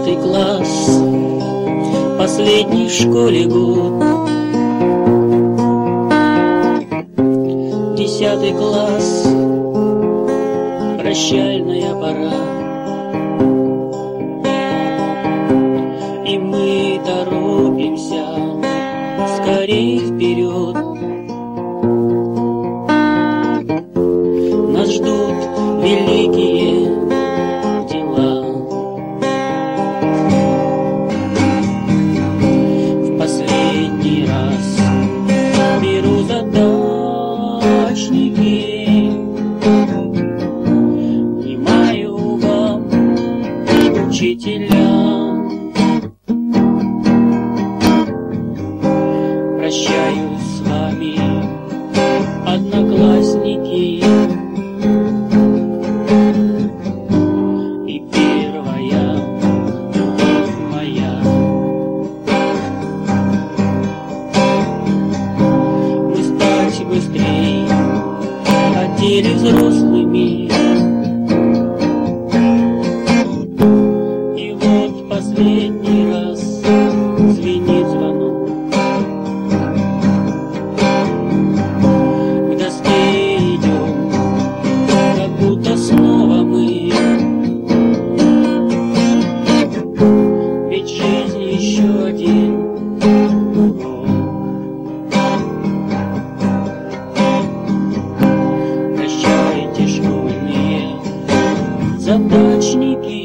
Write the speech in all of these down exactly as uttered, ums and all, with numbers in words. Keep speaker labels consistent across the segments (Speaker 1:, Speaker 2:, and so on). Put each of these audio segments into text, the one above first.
Speaker 1: Девятый класс, последний в школе год. Десятый класс, прощальная пора, и мы торопимся скорей вперед. Нас ждут великие дела. В последний раз беру задачники. Внимаю вам, учителя. Прощаюсь с вами, одноклассники. И первая любовь моя. Мы спать быстрей хотели взрослыми. И вот последний раз звенит звонок. К доске идем, как будто снова мы. Ведь жизнь еще один урок. Прощайте, школьные задачники.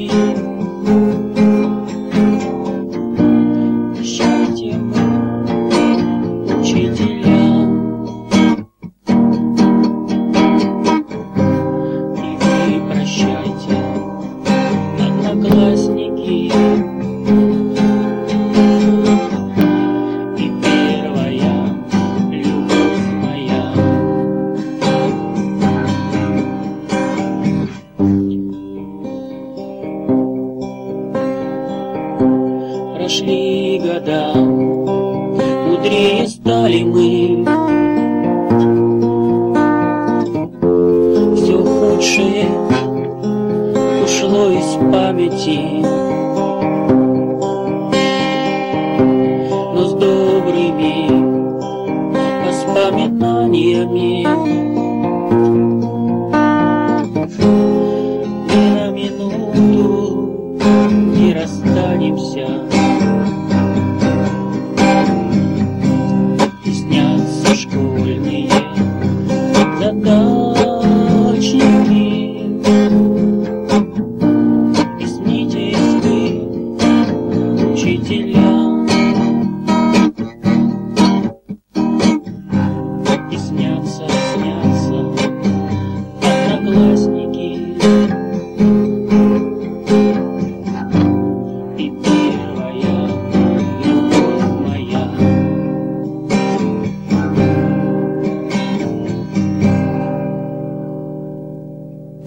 Speaker 1: Прощайте, мы, учителя. И вы прощайте, одноклассники. И первая любовь моя. Прошли года, мудрее стали мы. Все худшее ушло из памяти.